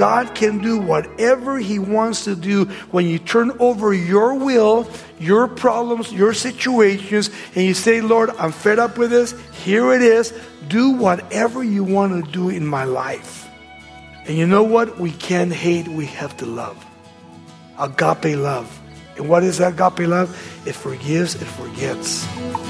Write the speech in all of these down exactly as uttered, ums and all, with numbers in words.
God can do whatever He wants to do when you turn over your will, your problems, your situations, and you say, Lord, I'm fed up with this. Here it is. Do whatever you want to do in my life. And you know what? We can't hate. We have to love. Agape love. And what is agape love? It forgives, it forgets.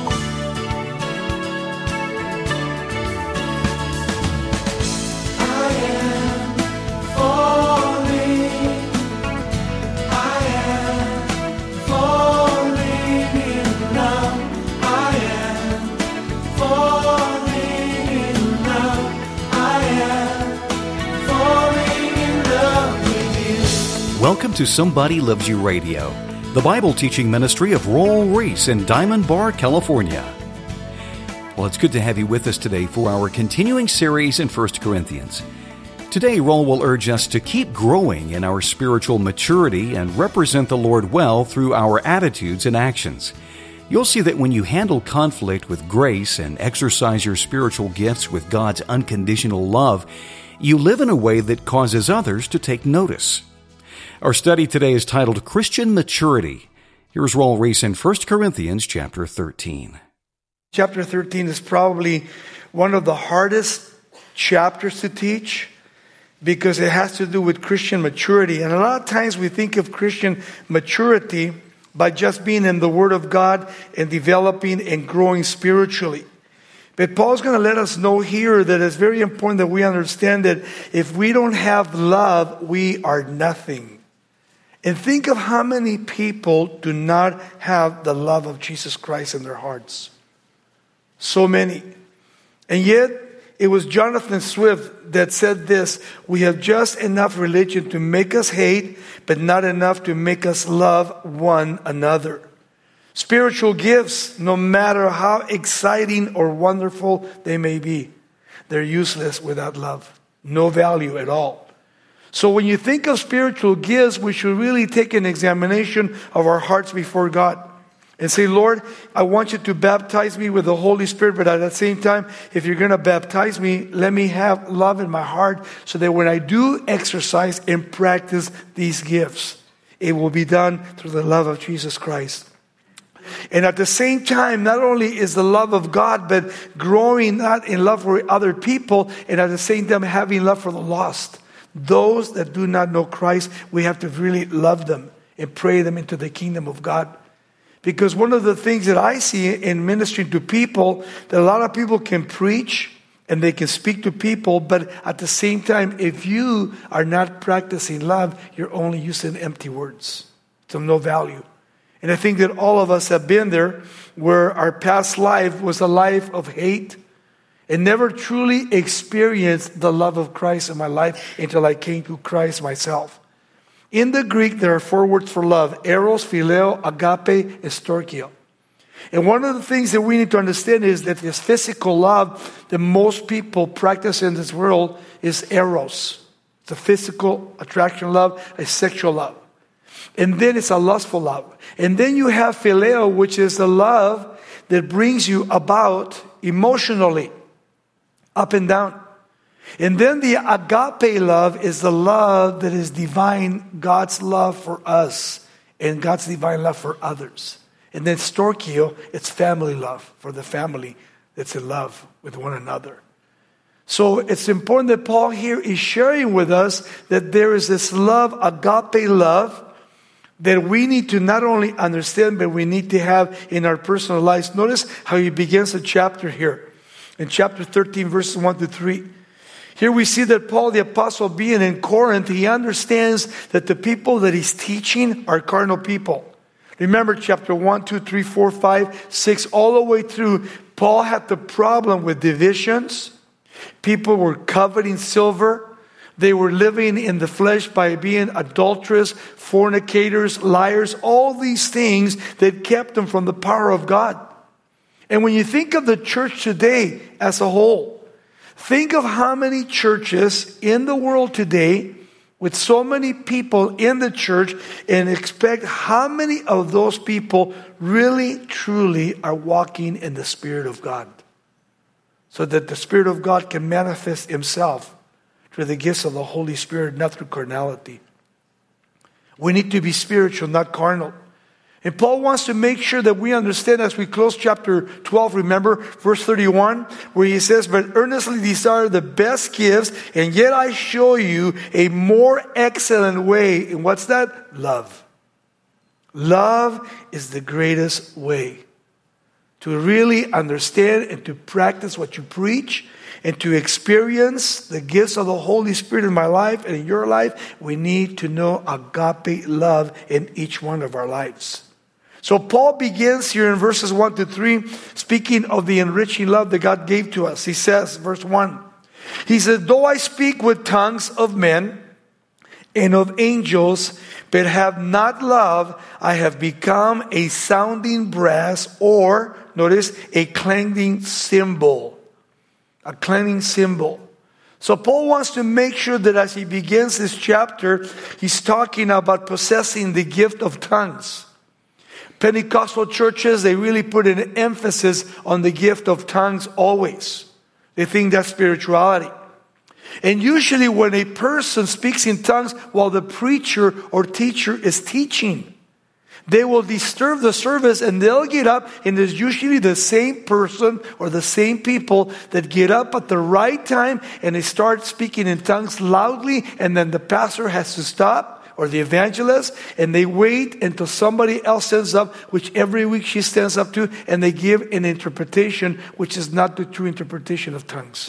Welcome to Somebody Loves You Radio, the Bible teaching ministry of Roel Reese in Diamond Bar, California. Well, it's good to have you with us today for our continuing series in First Corinthians. Today, Roel will urge us to keep growing in our spiritual maturity and represent the Lord well through our attitudes and actions. You'll see that when you handle conflict with grace and exercise your spiritual gifts with God's unconditional love, you live in a way that causes others to take notice. Our study today is titled Christian Maturity. Here's Roel Reese in First Corinthians chapter thirteen. Chapter thirteen is probably one of the hardest chapters to teach because it has to do with Christian maturity. And a lot of times we think of Christian maturity by just being in the Word of God and developing and growing spiritually. But Paul's going to let us know here that it's very important that we understand that if we don't have love, we are nothing. And think of how many people do not have the love of Jesus Christ in their hearts. So many. And yet, it was Jonathan Swift that said this: we have just enough religion to make us hate, but not enough to make us love one another. Spiritual gifts, no matter how exciting or wonderful they may be, they're useless without love. No value at all. So when you think of spiritual gifts, we should really take an examination of our hearts before God and say, Lord, I want you to baptize me with the Holy Spirit, but at the same time, if you're going to baptize me, let me have love in my heart so that when I do exercise and practice these gifts, it will be done through the love of Jesus Christ. And at the same time, not only is the love of God, but growing not in love for other people, and at the same time having love for the lost. Those that do not know Christ, we have to really love them and pray them into the kingdom of God. Because one of the things that I see in ministering to people, that a lot of people can preach and they can speak to people, but at the same time, if you are not practicing love, you're only using empty words. It's of no value. And I think that all of us have been there where our past life was a life of hate and never truly experienced the love of Christ in my life until I came to Christ myself. In the Greek, there are four words for love: eros, phileo, agape, and storchio. And one of the things that we need to understand is that this physical love that most people practice in this world is eros. It's a physical attraction love, a sexual love. And then it's a lustful love. And then you have phileo, which is the love that brings you about emotionally, up and down. And then the agape love is the love that is divine, God's love for us and God's divine love for others. And then storchio, it's family love for the family that's in love with one another. So it's important that Paul here is sharing with us that there is this love, agape love, that we need to not only understand, but we need to have in our personal lives. Notice how he begins the chapter here. In chapter thirteen, verses one to three. Here we see that Paul the apostle, being in Corinth, he understands that the people that he's teaching are carnal people. Remember chapter one, two, three, four, five, six, all the way through. Paul had the problem with divisions. People were coveting silver. They were living in the flesh by being adulterous, fornicators, liars, all these things that kept them from the power of God. And when you think of the church today as a whole, think of how many churches in the world today with so many people in the church, and expect how many of those people really, truly are walking in the Spirit of God. So that the Spirit of God can manifest Himself through the gifts of the Holy Spirit, not through carnality. We need to be spiritual, not carnal. And Paul wants to make sure that we understand as we close chapter twelve, remember, verse thirty-one, where he says, "But earnestly desire the best gifts, and yet I show you a more excellent way." And what's that? Love. Love is the greatest way to really understand and to practice what you preach and to experience the gifts of the Holy Spirit in my life and in your life. We need to know agape love in each one of our lives. So Paul begins here in verses one to three, speaking of the enriching love that God gave to us. He says, verse one, he says, "Though I speak with tongues of men and of angels, but have not love, I have become a sounding brass," or, notice, a clanging cymbal. A clanging cymbal. So Paul wants to make sure that as he begins this chapter, he's talking about possessing the gift of tongues. Pentecostal churches, they really put an emphasis on the gift of tongues always. They think that's spirituality. And usually when a person speaks in tongues while the preacher or teacher is teaching, they will disturb the service and they'll get up, and there's usually the same person or the same people that get up at the right time and they start speaking in tongues loudly, and then the pastor has to stop, or the evangelist, and they wait until somebody else stands up, which every week she stands up to, and they give an interpretation which is not the true interpretation of tongues.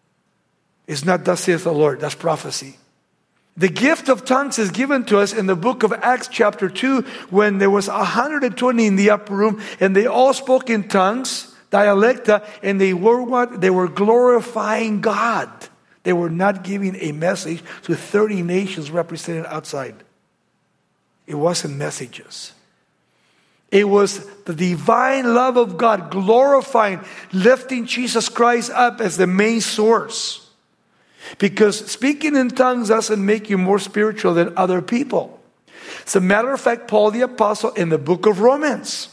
It's not "thus saith the Lord." That's prophecy. The gift of tongues is given to us in the book of Acts chapter two, when there was one hundred twenty in the upper room, and they all spoke in tongues, dialecta, and they were what? They were glorifying God. They were not giving a message to thirty nations represented outside. It wasn't messages. It was the divine love of God glorifying, lifting Jesus Christ up as the main source. Because speaking in tongues doesn't make you more spiritual than other people. As a matter of fact, Paul the Apostle in the book of Romans,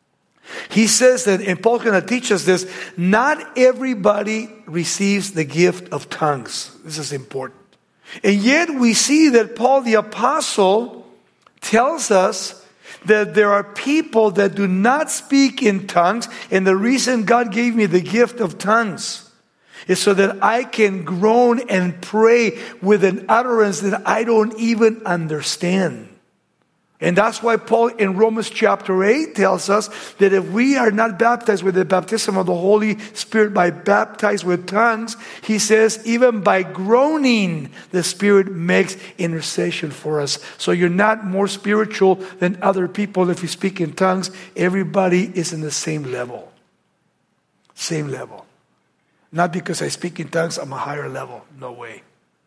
he says that, and Paul's going to teach us this, not everybody receives the gift of tongues. This is important. And yet we see that Paul the Apostle tells us that there are people that do not speak in tongues, and the reason God gave me the gift of tongues is so that I can groan and pray with an utterance that I don't even understand. And that's why Paul in Romans chapter eight tells us that if we are not baptized with the baptism of the Holy Spirit by baptized with tongues, he says even by groaning, the Spirit makes intercession for us. So you're not more spiritual than other people if you speak in tongues. Everybody is in the same level. Same level. Not because I speak in tongues, I'm a higher level. No way.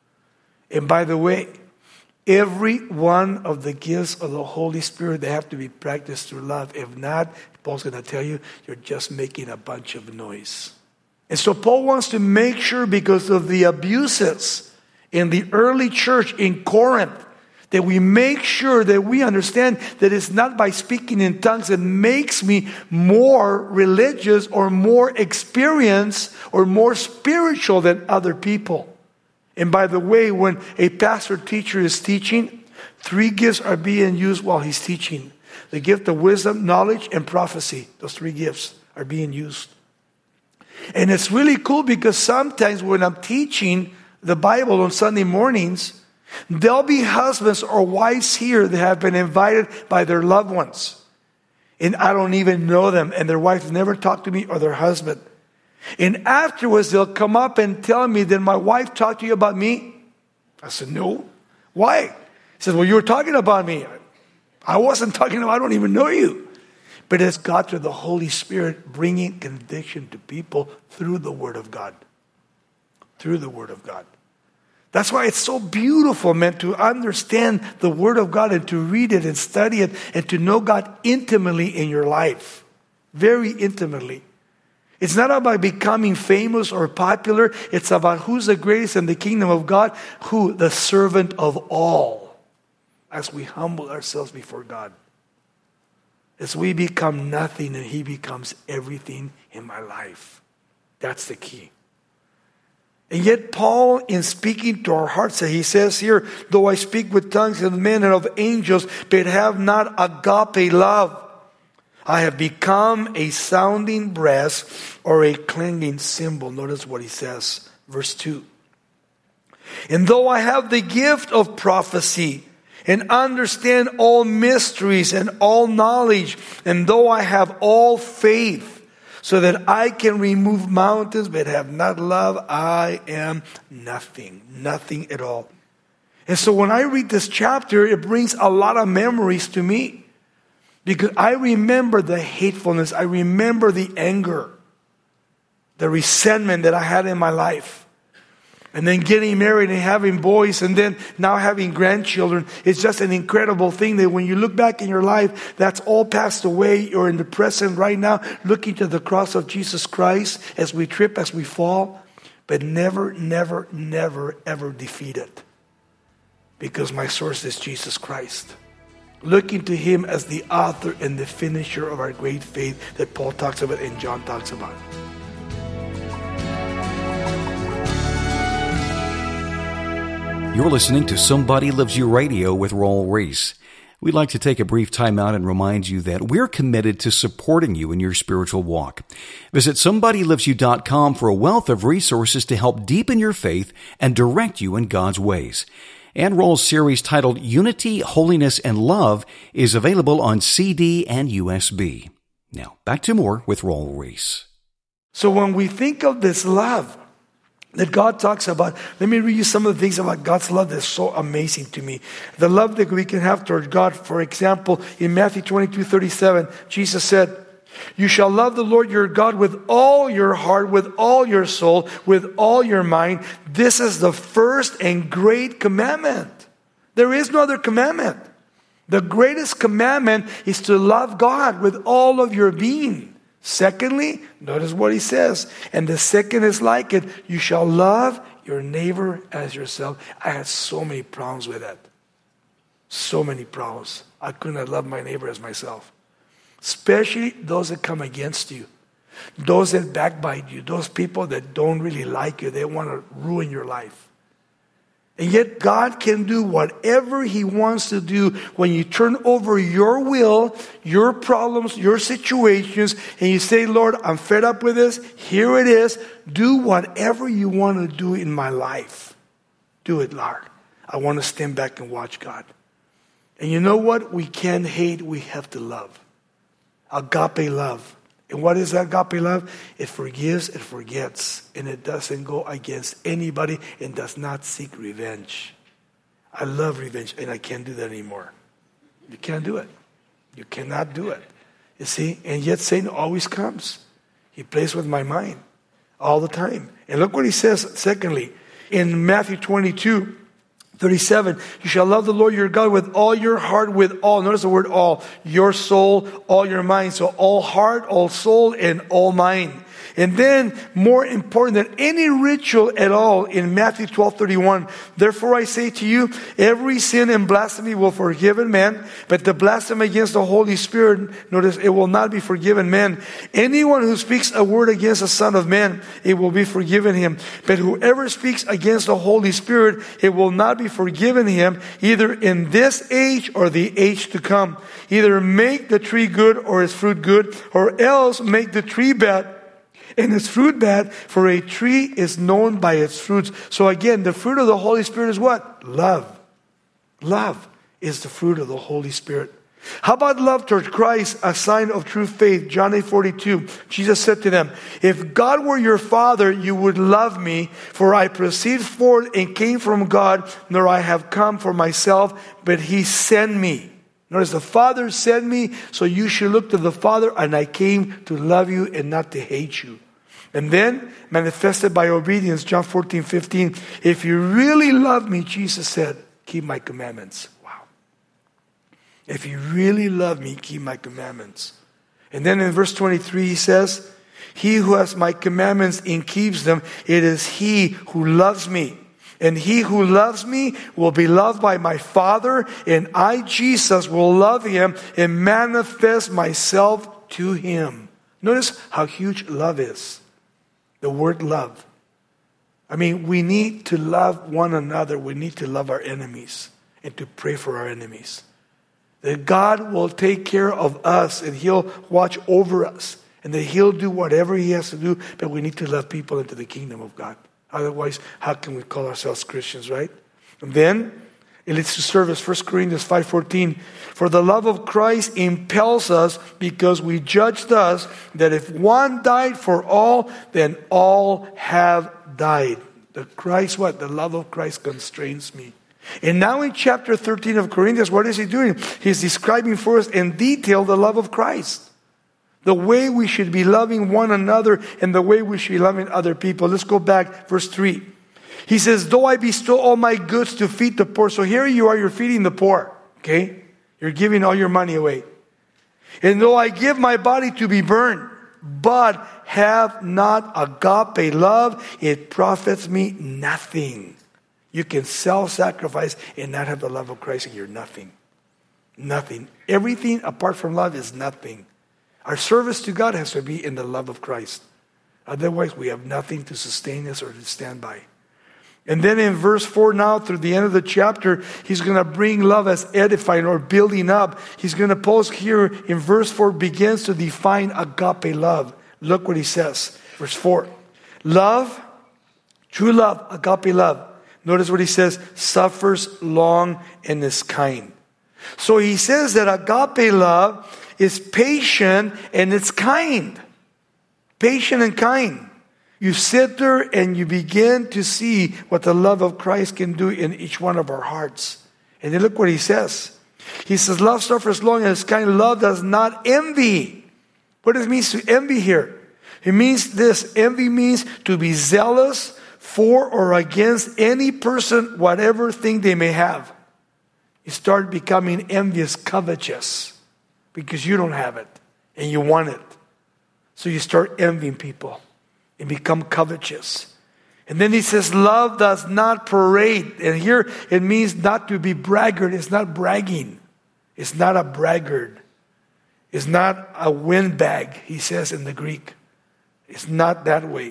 And by the way, every one of the gifts of the Holy Spirit, they have to be practiced through love. If not, Paul's going to tell you, you're just making a bunch of noise. And so Paul wants to make sure, because of the abuses in the early church in Corinth, that we make sure that we understand that it's not by speaking in tongues that makes me more religious or more experienced or more spiritual than other people. And by the way, when a pastor teacher is teaching, three gifts are being used while he's teaching. The gift of wisdom, knowledge, and prophecy. Those three gifts are being used. And it's really cool because sometimes when I'm teaching the Bible on Sunday mornings, there'll be husbands or wives here that have been invited by their loved ones. And I don't even know them, and their wife never talked to me, or their husband. And afterwards, they'll come up and tell me, "Did my wife talk to you about me?" I said, "No." "Why?" He says, "Well, you were talking about me." "I wasn't talking about, I don't even know you." But it's God through the Holy Spirit bringing conviction to people through the Word of God. Through the Word of God. That's why it's so beautiful, man, to understand the Word of God and to read it and study it and to know God intimately in your life. Very intimately. It's not about becoming famous or popular. It's about who's the greatest in the kingdom of God. Who? The servant of all. As we humble ourselves before God. As we become nothing and He becomes everything in my life. That's the key. And yet Paul, in speaking to our hearts, he says here, though I speak with tongues of men and of angels, but have not agape love, I have become a sounding brass or a clanging cymbal. Notice what he says, verse two. And though I have the gift of prophecy and understand all mysteries and all knowledge, and though I have all faith, so that I can remove mountains, but have not love, I am nothing. Nothing at all. And so when I read this chapter, it brings a lot of memories to me. Because I remember the hatefulness. I remember the anger. The resentment that I had in my life. And then getting married and having boys, and then now having grandchildren. It's just an incredible thing that when you look back in your life, that's all passed away. You're in the present right now, looking to the cross of Jesus Christ as we trip, as we fall. But never, never, never, ever defeated. Because my source is Jesus Christ. Looking to Him as the author and the finisher of our great faith that Paul talks about and John talks about. You're listening to Somebody Loves You Radio with Raul Ries. We'd like to take a brief time out and remind you that we're committed to supporting you in your spiritual walk. Visit somebody loves you dot com for a wealth of resources to help deepen your faith and direct you in God's ways. And Raul's series titled Unity, Holiness, and Love is available on C D and U S B. Now, back to more with Raul Ries. So when we think of this love that God talks about, let me read you some of the things about God's love that's so amazing to me. The love that we can have towards God. For example, in Matthew twenty-two thirty-seven, Jesus said, you shall love the Lord your God with all your heart, with all your soul, with all your mind. This is the first and great commandment. There is no other commandment. The greatest commandment is to love God with all of your being. Secondly, notice what he says. And the second is like it. You shall love your neighbor as yourself. I had so many problems with that. So many problems. I couldn't have loved my neighbor as myself. Especially those that come against you. Those that backbite you. Those people that don't really like you. They want to ruin your life. And yet God can do whatever He wants to do when you turn over your will, your problems, your situations, and you say, Lord, I'm fed up with this. Here it is. Do whatever you want to do in my life. Do it, Lord. I want to stand back and watch God. And you know what? We can't hate. We have to love. Agape love. And what is agape love? It forgives, it forgets, and it doesn't go against anybody and does not seek revenge. I love revenge, and I can't do that anymore. You can't do it. You cannot do it. You see? And yet Satan always comes. He plays with my mind all the time. And look what he says, secondly, in Matthew twenty-two thirty-seven, you shall love the Lord your God with all your heart, with all, notice the word all, your soul, all your mind. So all heart, all soul, and all mind. And then, more important than any ritual at all, in Matthew twelve thirty-one, therefore I say to you, every sin and blasphemy will be forgiven man, but the blasphemy against the Holy Spirit, notice, it will not be forgiven man. Anyone who speaks a word against the Son of Man, it will be forgiven him. But whoever speaks against the Holy Spirit, it will not be forgiven him, either in this age or the age to come. Either make the tree good or its fruit good, or else make the tree bad and its fruit bad, for a tree is known by its fruits. So again, the fruit of the Holy Spirit is what? Love. Love is the fruit of the Holy Spirit. How about love towards Christ, a sign of true faith? John eight forty-two, Jesus said to them, if God were your Father, you would love me, for I proceed forth and came from God, nor I have come for myself, but He sent me. Notice the Father sent me, so you should look to the Father, and I came to love you and not to hate you. And then, manifested by obedience, John fourteen fifteen, if you really love me, Jesus said, keep my commandments. Wow. If you really love me, keep my commandments. And then in verse twenty-three, he says, he who has my commandments and keeps them, it is he who loves me. And he who loves me will be loved by my Father, and I, Jesus, will love him and manifest myself to him. Notice how huge love is. The word love. I mean, we need to love one another. We need to love our enemies and to pray for our enemies. That God will take care of us and He'll watch over us. And that He'll do whatever He has to do. But we need to love people into the kingdom of God. Otherwise, how can we call ourselves Christians, right? And then, it leads to service. First Corinthians five fourteen. For the love of Christ impels us, because we judge thus, that if one died for all, then all have died. The Christ, what? The love of Christ constrains me. And now in chapter thirteen of Corinthians, what is he doing? He's describing for us in detail the love of Christ. The way we should be loving one another and the way we should be loving other people. Let's go back, verse three. He says, though I bestow all my goods to feed the poor. So here you are, you're feeding the poor. Okay? You're giving all your money away. And though I give my body to be burned, but have not agape love, it profits me nothing. You can self-sacrifice and not have the love of Christ, and you're nothing. Nothing. Everything apart from love is nothing. Our service to God has to be in the love of Christ. Otherwise, we have nothing to sustain us or to stand by. And then in verse four now, through the end of the chapter, he's going to bring love as edifying or building up. He's going to post here in verse four, begins to define agape love. Look what he says. Verse four. Love, true love, agape love. Notice what he says, suffers long and is kind. So he says that agape love is patient and it's kind. Patient and kind. You sit there and you begin to see what the love of Christ can do in each one of our hearts. And then look what he says. He says, love suffers long and is kind. Love does not envy. What does it mean to envy here? It means this. Envy means to be zealous for or against any person, whatever thing they may have. You start becoming envious, covetous, because you don't have it and you want it. So you start envying people and become covetous. And then he says, love does not parade. And here it means not to be braggart. It's not bragging. It's not a braggart. It's not a windbag, he says in the Greek. It's not that way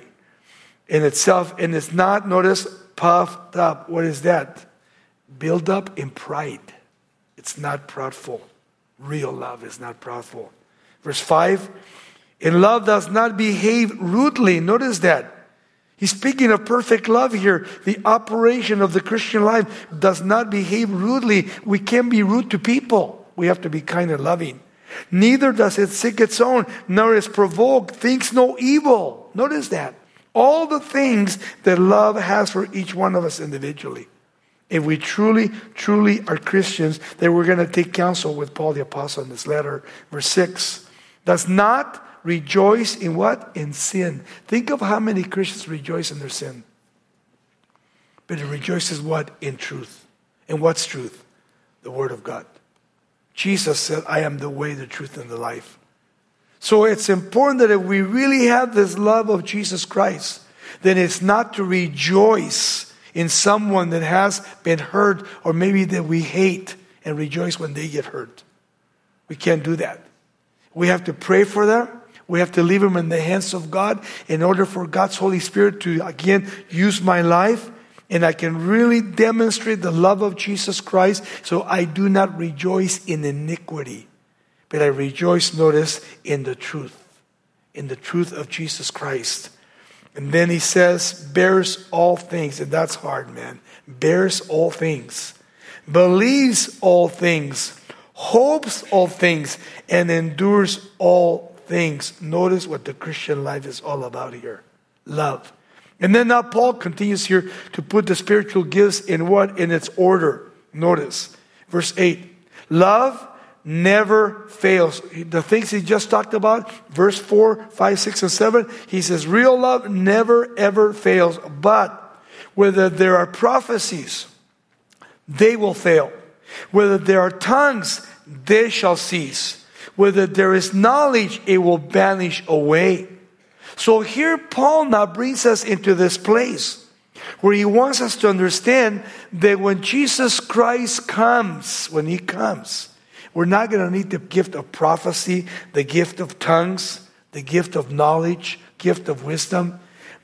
in itself. And it's not, notice, puffed up. What is that? Build up in pride. It's not proudful. Real love is not proudful. Verse five. And love does not behave rudely. Notice that. He's speaking of perfect love here. The operation of the Christian life does not behave rudely. We can't be rude to people. We have to be kind and loving. Neither does it seek its own, nor is provoked, thinks no evil. Notice that. All the things that love has for each one of us individually. If we truly, truly are Christians, then we're going to take counsel with Paul the Apostle in this letter. Verse six. Does not rejoice in what? In sin. Think of how many Christians rejoice in their sin. But it rejoices what? In truth. And what's truth? The Word of God. Jesus said, I am the way, the truth, and the life. So it's important that if we really have this love of Jesus Christ, then it's not to rejoice in someone that has been hurt or maybe that we hate and rejoice when they get hurt. We can't do that. We have to pray for them. We have to leave them in the hands of God in order for God's Holy Spirit to, again, use my life. And I can really demonstrate the love of Jesus Christ. So I do not rejoice in iniquity. But I rejoice, notice, in the truth. In the truth of Jesus Christ. And then he says, bears all things. And that's hard, man. Bears all things. Believes all things. Hopes all things. And endures all things. Notice what the Christian life is all about here. Love. And then now Paul continues here to put the spiritual gifts in what? In its order. Notice. Verse eight. Love never fails. The things he just talked about, verse four, five, six, and seven, he says real love never ever fails. But whether there are prophecies, they will fail. Whether there are tongues, they shall cease. Whether there is knowledge, it will vanish away. So here Paul now brings us into this place where he wants us to understand that when Jesus Christ comes, when he comes, we're not going to need the gift of prophecy, the gift of tongues, the gift of knowledge, gift of wisdom.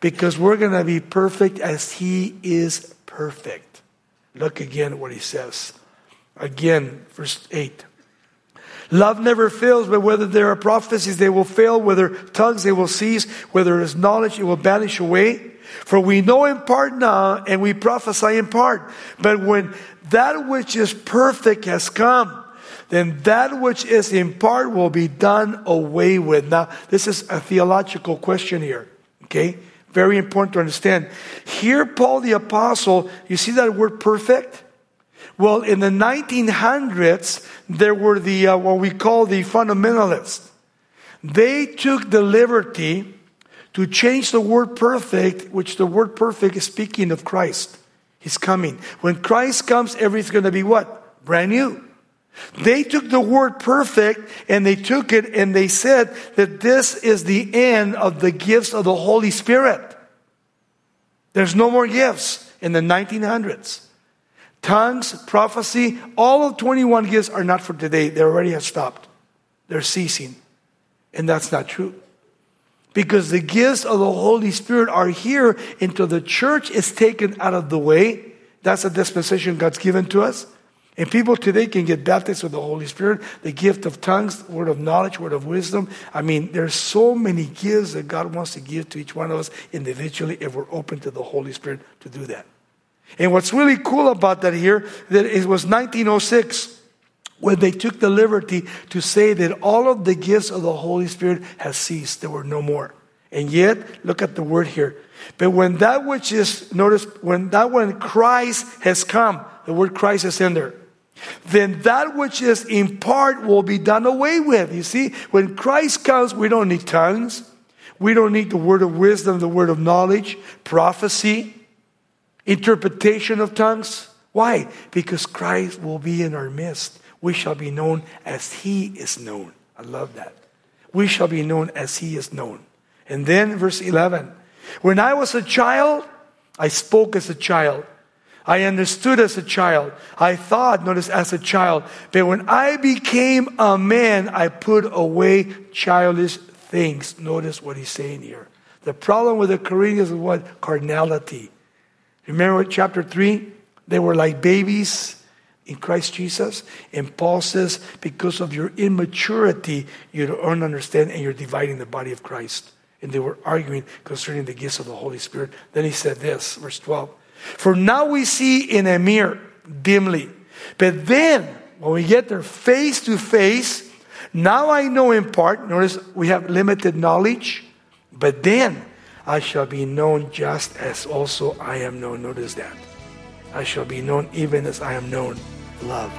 Because we're going to be perfect as He is perfect. Look again at what He says. Again, verse eight. Love never fails, but whether there are prophecies, they will fail. Whether tongues, they will cease. Whether there is knowledge, it will vanish away. For we know in part now, and we prophesy in part. But when that which is perfect has come, then that which is in part will be done away with. Now, this is a theological question here. Okay? Very important to understand. Here, Paul the Apostle, you see that word perfect? Well, in the nineteen hundreds, there were the uh, what we call the fundamentalists. They took the liberty to change the word perfect, which the word perfect is speaking of Christ. He's coming. When Christ comes, everything's going to be what? Brand new. They took the word perfect and they took it and they said that this is the end of the gifts of the Holy Spirit. There's no more gifts in the nineteen hundreds. Tongues, prophecy, all of twenty-one gifts are not for today. They already have stopped. They're ceasing. And that's not true. Because the gifts of the Holy Spirit are here until the church is taken out of the way. That's a dispensation God's given to us. And people today can get baptized with the Holy Spirit, the gift of tongues, word of knowledge, word of wisdom. I mean, there's so many gifts that God wants to give to each one of us individually if we're open to the Holy Spirit to do that. And what's really cool about that here, that it was nineteen oh six when they took the liberty to say that all of the gifts of the Holy Spirit has ceased. There were no more. And yet, look at the word here. But when that which is, notice, when that when Christ has come, the word Christ is in there, then that which is in part will be done away with. You see, when Christ comes, we don't need tongues. We don't need the word of wisdom, the word of knowledge, prophecy, interpretation of tongues. Why? Because Christ will be in our midst. We shall be known as He is known. I love that. We shall be known as He is known. And then verse eleven. When I was a child, I spoke as a child. I understood as a child. I thought, notice, as a child. But when I became a man, I put away childish things. Notice what he's saying here. The problem with the Corinthians is what? Carnality. Remember chapter three? They were like babies in Christ Jesus. And Paul says, because of your immaturity, you don't understand and you're dividing the body of Christ. And they were arguing concerning the gifts of the Holy Spirit. Then he said this, verse twelve. For now we see in a mirror, dimly. But then, when we get there face to face, now I know in part. Notice we have limited knowledge. But then I shall be known just as also I am known. Notice that. I shall be known even as I am known. Love.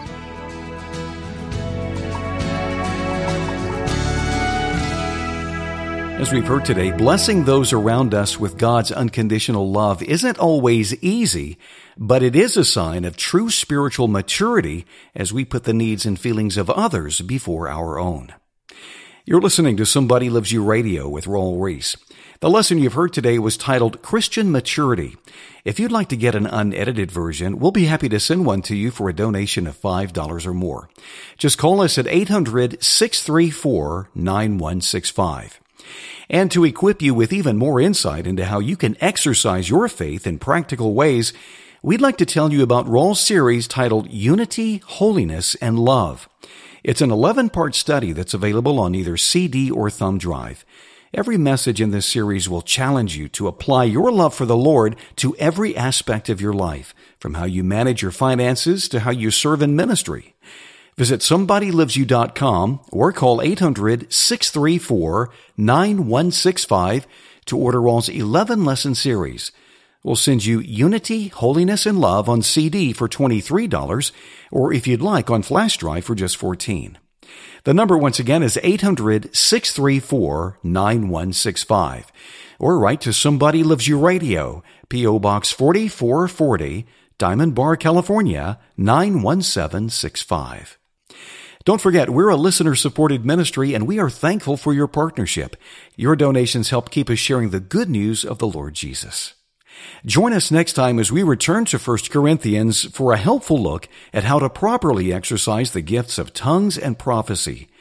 As we've heard today, blessing those around us with God's unconditional love isn't always easy, but it is a sign of true spiritual maturity as we put the needs and feelings of others before our own. You're listening to Somebody Loves You Radio with Raul Ries. The lesson you've heard today was titled Christian Maturity. If you'd like to get an unedited version, we'll be happy to send one to you for a donation of five dollars or more. Just call us at eight hundred, six three four, nine one six five. And to equip you with even more insight into how you can exercise your faith in practical ways, we'd like to tell you about Raul's series titled Unity, Holiness, and Love. It's an eleven-part study that's available on either C D or thumb drive. Every message in this series will challenge you to apply your love for the Lord to every aspect of your life, from how you manage your finances to how you serve in ministry. Visit somebody lives you dot com or call eight hundred, six three four, nine one six five to order Raul's eleven-lesson series. We'll send you Unity, Holiness, and Love on C D for twenty-three dollars, or if you'd like, on flash drive for just fourteen dollars. The number once again is eight hundred, six three four, nine one six five. Or write to Somebody Loves You Radio, P O Box forty-four forty, Diamond Bar, California, nine one seven six five. Don't forget, we're a listener-supported ministry, and we are thankful for your partnership. Your donations help keep us sharing the good news of the Lord Jesus. Join us next time as we return to First Corinthians for a helpful look at how to properly exercise the gifts of tongues and prophecy.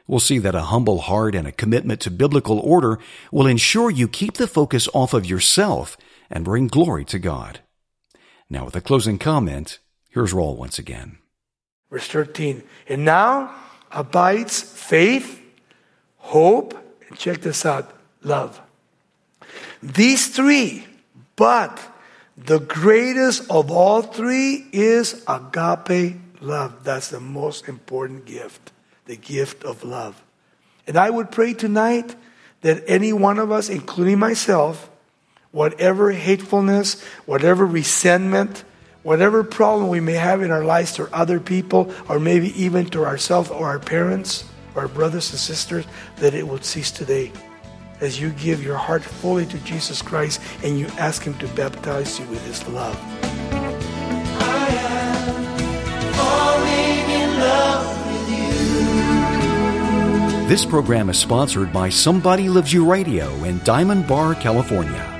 We'll see that a humble heart and a commitment to biblical order will ensure you keep the focus off of yourself and bring glory to God. Now, with a closing comment, here's Raul once again. Verse thirteen, and now abides faith, hope, and check this out, love. These three, but the greatest of all three is agape love. That's the most important gift, the gift of love. And I would pray tonight that any one of us, including myself, whatever hatefulness, whatever resentment, whatever problem we may have in our lives to other people, or maybe even to ourselves or our parents or our brothers and sisters, that it would cease today as you give your heart fully to Jesus Christ and you ask Him to baptize you with His love. I am falling in love with you. This program is sponsored by Somebody Loves You Radio in Diamond Bar, California.